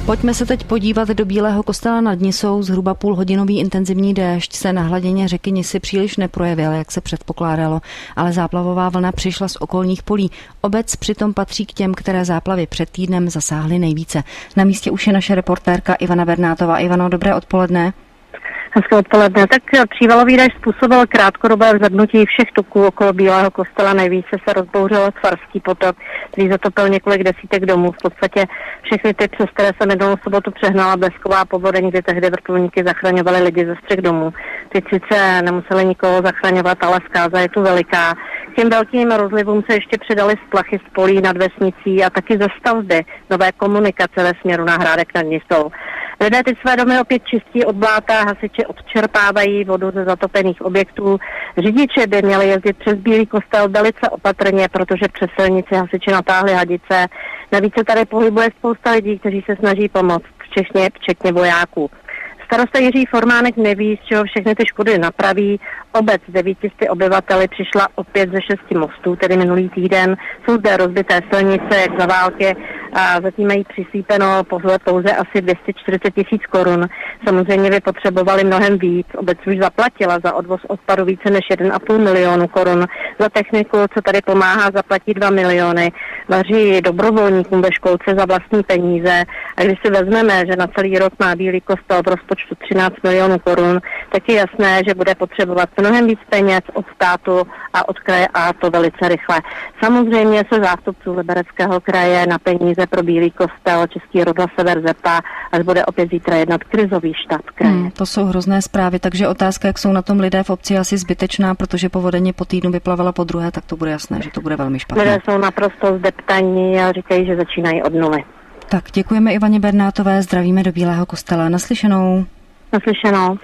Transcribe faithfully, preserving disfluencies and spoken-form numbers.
Pojďme se teď podívat do Bílého Kostela nad Nisou. Zhruba půlhodinový intenzivní déšť se na hladině řeky Nisy příliš neprojevil, jak se předpokládalo, ale záplavová vlna přišla z okolních polí. Obec přitom patří k těm, které záplavy před týdnem zasáhly nejvíce. Na místě už je naše reportérka Ivana Bernátová. Ivano, dobré odpoledne. Hezké odpoledne. Tak přívalový déšť způsobil krátkodobé vzadnutí všech toků okolo Bílého Kostela. Nejvíce se rozbouřil Svarský potok, který zatopil několik desítek domů. V podstatě všechny ty, přes které se minulou sobotu přehnala blesková povodeň, kdy tehdy vrtulníky zachraňovaly lidi ze střech domů. Teď sice nemuseli nikoho zachraňovat, ale zkáza je tu veliká. K těm velkým rozlivům se ještě přidaly splachy z polí nad vesnicí a taky ze stavby nové komunikace ve směru na Hrádek nad Nisou. Lidé ty své domy opět čistí od bláta, hasiči odčerpávají vodu ze zatopených objektů. Řidiči by měli jezdit přes Bílý Kostel velice opatrně, protože přes silnici hasiči natáhli hadice. Navíc se tady pohybuje spousta lidí, kteří se snaží pomoct, včetně, včetně vojáků. Starosta Jiří Formánek neví, z čeho všechny ty škody napraví. Obec s devítisty obyvateli přišla opět ze šesti mostů, tedy minulý týden. Jsou zde rozbité silnice, jak za války, a zatím mají přisípeno pouze asi dvě stě čtyřicet tisíc korun. Samozřejmě by potřebovali mnohem víc. Obec už zaplatila za odvoz odpadu více než jeden a půl milionu korun. Za techniku, co tady pomáhá, zaplatí dva miliony. Vaří dobrovolníkům ve školce za vlastní peníze. A když si vezmeme, že na celý rok má Bílý Kostel v rozpočtu třináct milionů korun, tak je jasné, že bude potřebovat mnohem víc peněz od státu a od kraje, a to velice rychle. Samozřejmě se zástupců Libereckého kraje na peníze pro Bílý Kostel Český rozhlas Sever zeptá, až bude opět zítra jednat krizový štáb kraje. Hmm, to jsou hrozné zprávy, takže otázka, jak jsou na tom lidé v obci, asi zbytečná, protože povodeň po týdnu vyplavala po druhé, tak to bude jasné, že to bude velmi špatné. Lidé jsou naprosto zdeptaní a říkají, že začínají od nuly. Tak děkujeme Ivaně Bernátové, zdravíme do Bílého Kostela. Naslyšenou. Naslyšenou.